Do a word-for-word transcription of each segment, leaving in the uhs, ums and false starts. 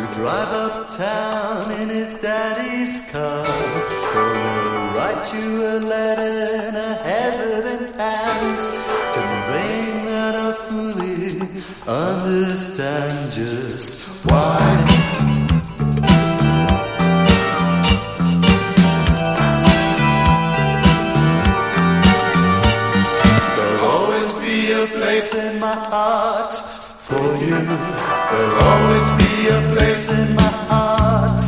drive uptown in his daddy's car. Gonna write you a letter in a hesitant hand, conveying that I fully understand just why. Place in my heart for you. There'll always be a place in my heart.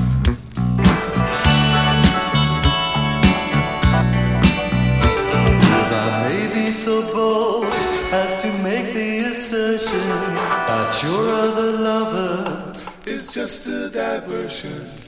If I may be so bold as to make the assertion that your other lover is just a diversion.